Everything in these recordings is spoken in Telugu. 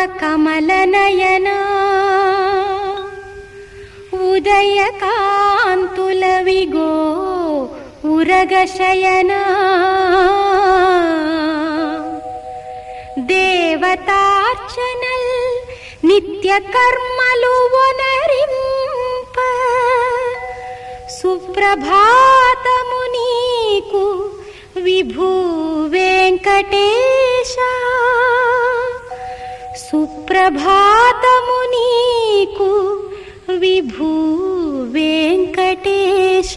కమలనయనా ఉదయకాంతుల విగో ఉరగశయనా దేవతార్చనల్ నిత్య కర్మలు ఒనరింప సుప్రభాతము నీకు విభూ వెంకటేశ సుప్రభాతము నీకు విభూ వెంకటేశ.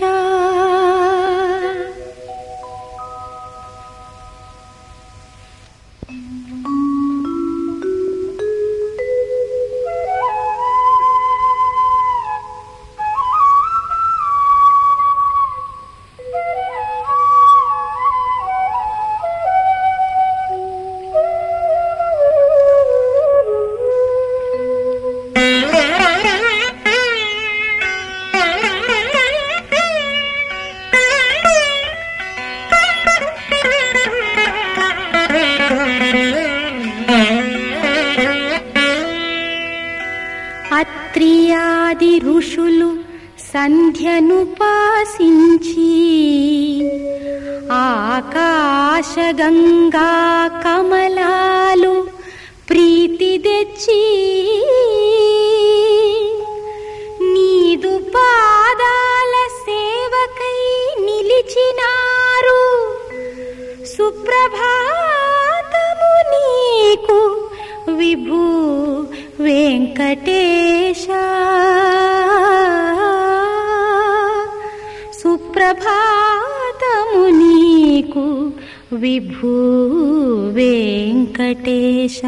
అత్రియాది ఋషులు సంధ్యనుపాసించి ఆకాశగంగా కమలాలు ప్రీతి తెచ్చి నీదు పాదాల సేవకై నిలిచినారు. సుప్రభాతము నీకు విభూ వెంకటేశ సుప్రభాతము నీకు విభూ వెంకటేశ.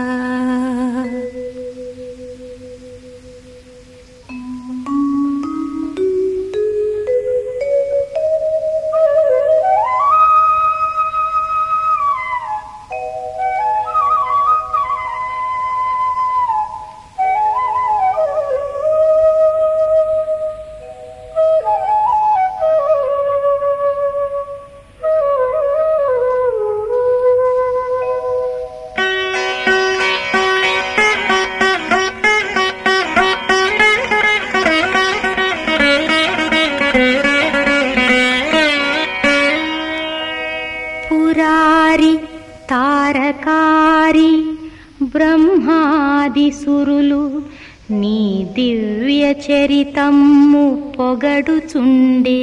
తారకారి బ్రహ్మాదిసురులు నీ దివ్య చరితమ్ము పొగడుచుండే.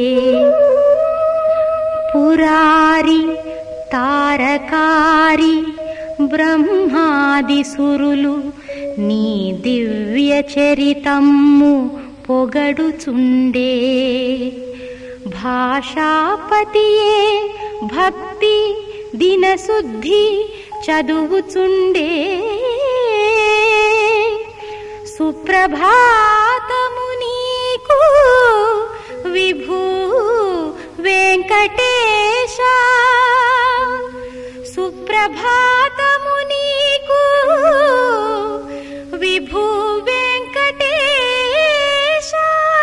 పురారి తారకారి బ్రహ్మాదిసురులు నీ దివ్య చరితమ్ము పొగడుచుండే. భాషాపతియే భక్తి దినశుద్ధి చదువుచుండే. సుప్రభాతము నీకు విభూ వెంకటేశ సుప్రభాతము నీకు విభూ వెంకటేశ.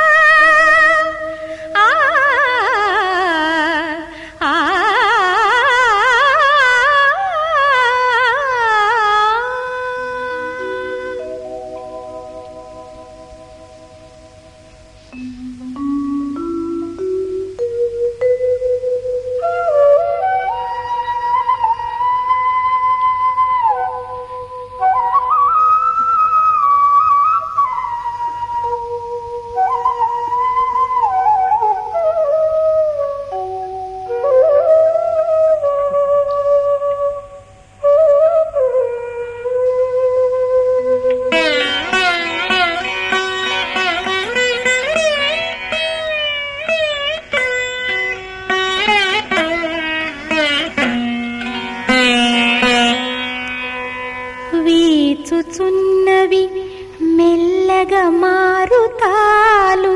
వీచుచున్నవి మెల్లగా మారుతాలు.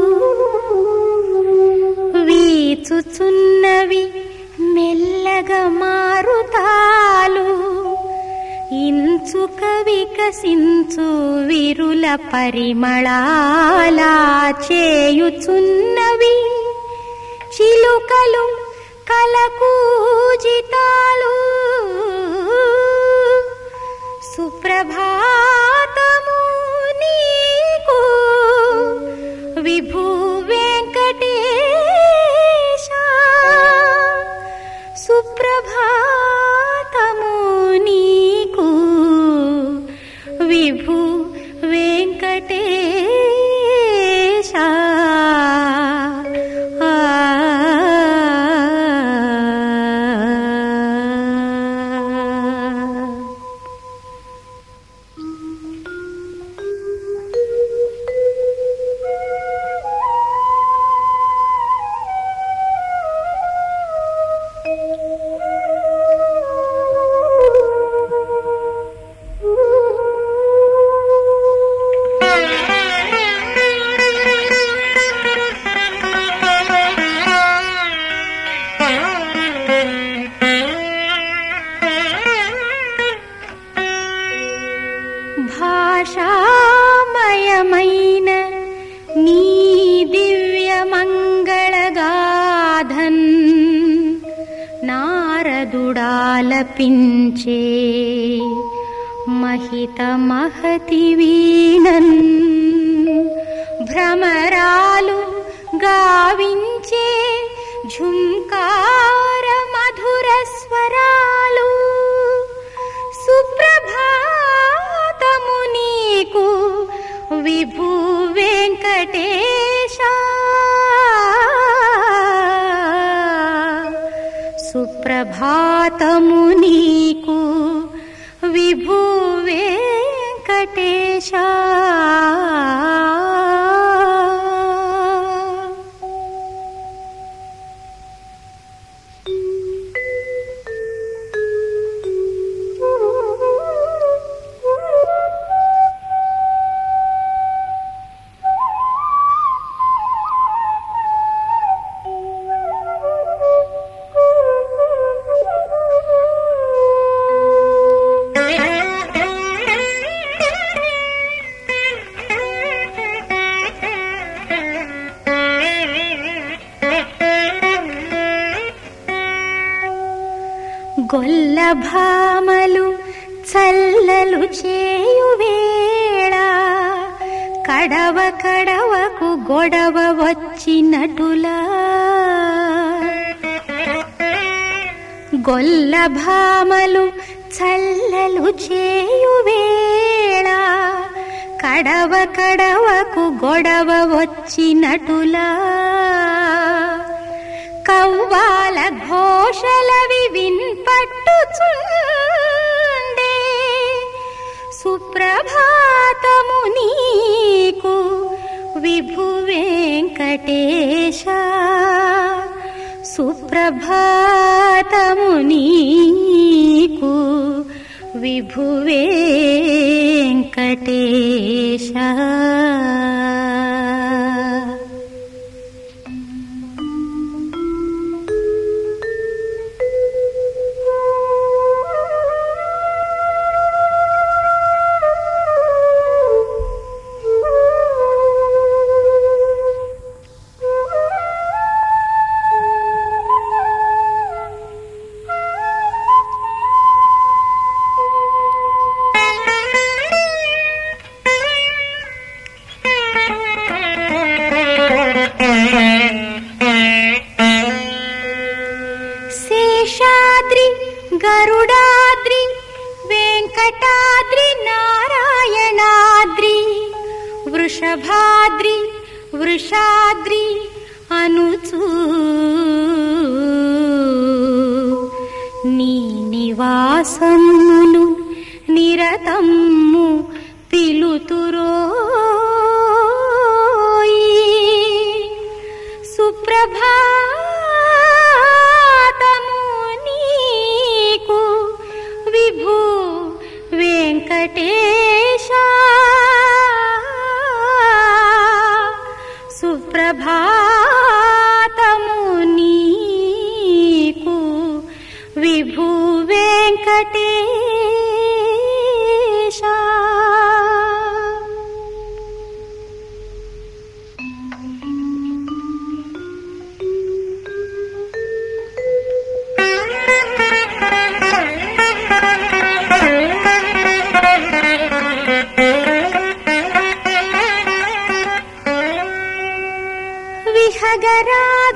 వీచుచున్నవి మెల్లగా మారుతాలు. ఇంచుక వికసించు విరుల పరిమళాలా చేయుచున్నవి. చిలుకలు కలకూజితాలు సుప్రభాతము నీకు విభూ వెంకటేశ. సుప్రభాతము నీకు విభూ వెంకటేశ. భాషామయమైన నీ దివ్య మంగళగాథన్ నారదుడాలపించే మహిత మహతి వీణన్ భ్రమరాలు గావించే ఝుంకార మధుర స్వరాలు. సుప్రభాతము నీకు విభూ వెంకటేశ. సుప్రభాతము నీకు విభూ వెంకటేశ. గొల్లభామలు చల్లలు చేయువేళ కడవ కడవకు గొడవ వచ్చినటులా. గొల్లభామలు చల్లలు చేయువేళ కడవ కడవకు గొడవ వచ్చినటులా. కవ్వాల ఘోషలవి విన్పట్టుచుండే సుప్రభాతము నీకు విభూ వెంకటేశ. సుప్రభాతము నీకు విభూ వెంకటేశ. శేషాద్రి గరుడాద్రి వెంకటాద్రి నారాయణాద్రి వృషభాద్రి వృషాద్రి అనుచూ నీ నివాసమును నిరతము పిలుతురోయి. సుప్రభాతము నీకు విభూ వెంకటేశ. సుప్రభాతము నీకు విభూ వెంకటేశ.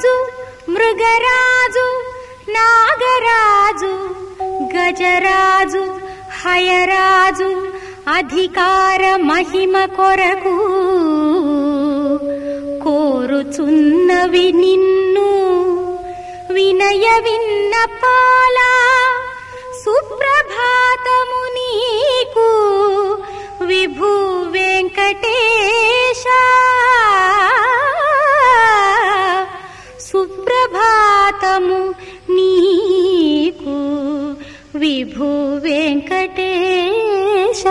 రాజు మృగరాజు నాగరాజు గజరాజు హయరాజు అధికార మహిమ కొరకు కోరుచున్నవి నిన్ను వినయ విన్నపాల సుప్రభాతము నీకు విభూ వెంకటేశ సుప్రభాతము నీకు విభూ వెంకటేశ.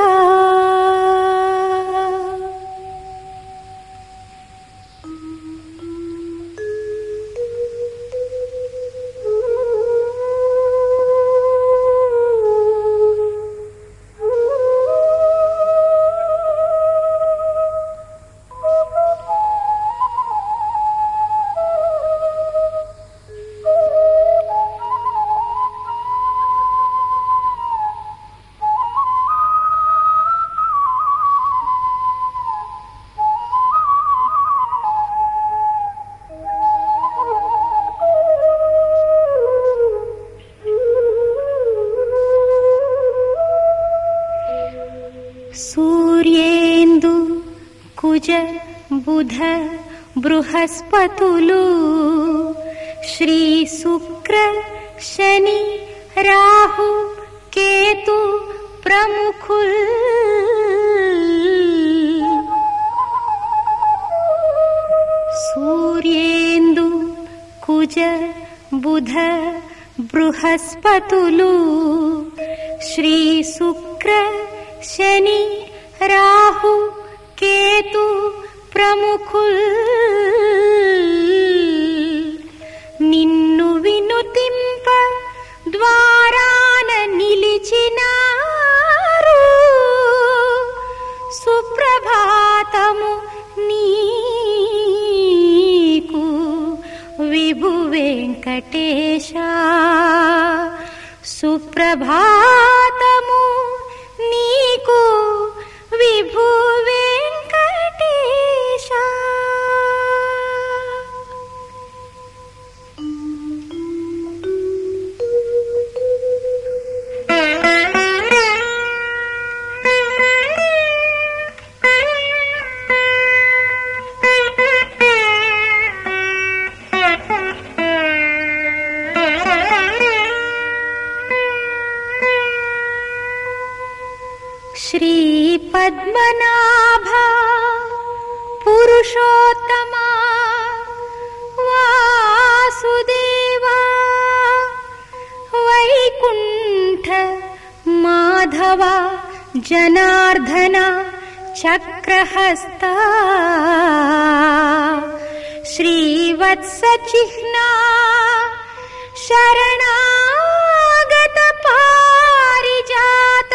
సూర్యేందు కుజ బుధ బృహస్పతులు శ్రీ శుక్ర శని రాహు కేతు ప్రముఖుల్ సూర్యేందు కుజ బుధ బృహస్పతులు శ్రీ శుక్ర శని రాహు కేతు ప్రముఖుల్ నిన్ను వినుతింప ద్వారాన నిలిచినారు సుప్రభాతము నీకు విభు వెంకటేశ సుప్రభాతము నీకు విభు వెంకటేశ. శ్రీ పద్మనాభ పురుషోత్తమ వాసుదేవ వైకుంఠ మాధవ జనార్దన చక్రహస్త శ్రీవత్స చిహ్న శరణాగత పారిజాత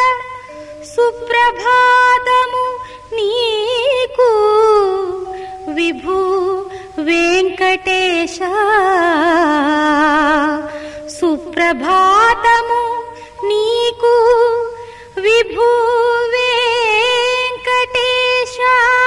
సుప్రభాతము నీకు విభూ వెంకటేశ సుప్రభాతము నీకు విభూ వెంకటేశ.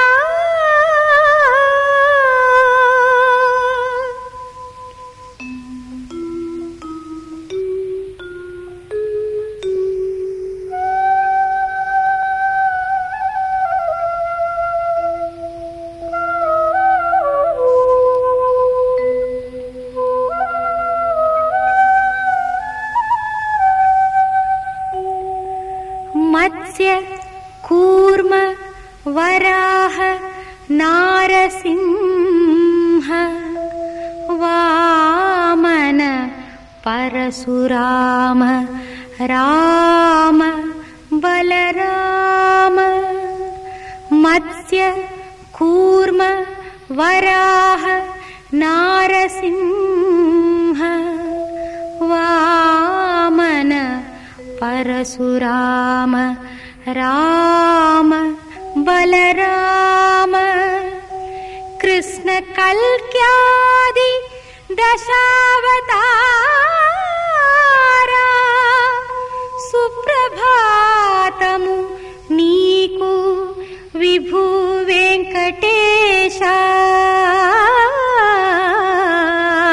మత్స్య కూర్మ వరాహ నారసింహ వామన పరశురామ రామ బలరామ మత్స్య కూర్మ వరాహ నారసింహ వామన పరశురామ రామ బలరామ కృష్ణ కల్క్యాది దశావతారా సుప్రభాతము నీకు విభూ వెంకటేశ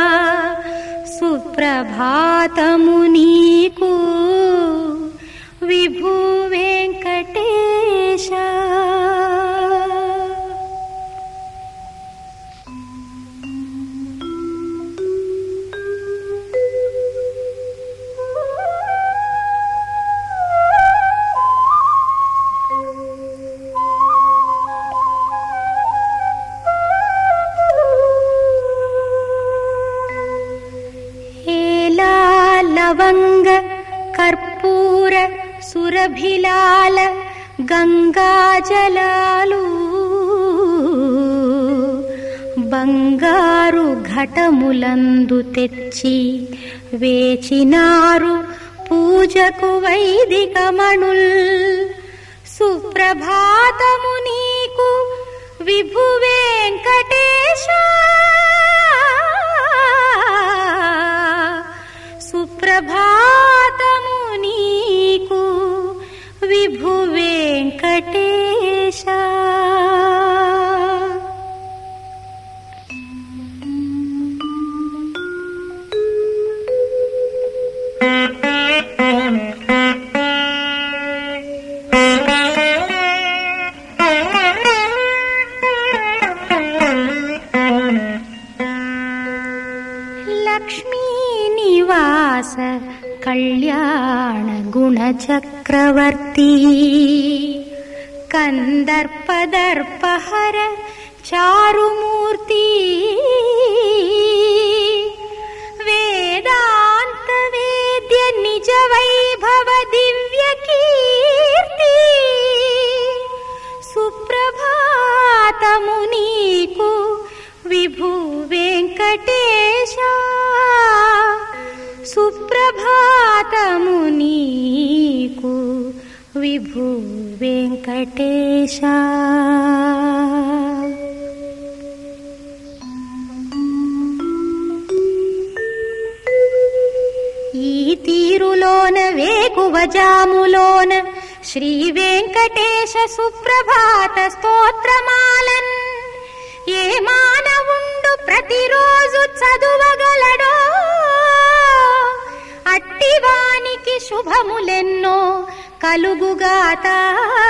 లవంగ కర్పూర సురభిలాల గంగాజలాలు బంగారు ఘటములందు తెచ్చి వేచినారు పూజకు వైదికమణుల్. సుప్రభాతము నీకు విభు వెంకటేశ, సుప్రభాతము నీకు విభు వెంకటేశ. లక్ష్మీనివాస కళ్యాణ గుణచక్రవర్తి కందర్పదర్పహర చారుమూర్తి వేదాంత వేద్య నిజ వైభవ దివ్య కీర్తి. సుప్రభాతము నీకు విభు వెంకటేశ, సుప్రభాతము నీకు విభు వెంకటేశ. ఈ తీరులోన వేకువజాములోన శ్రీ వెంకటేశ సుప్రభాత స్తోత్రమాలన్ ఏ మానవుండు ప్రతిరోజు చదువగలడో అట్టివానికి శుభములెన్నో కలుగుగాక.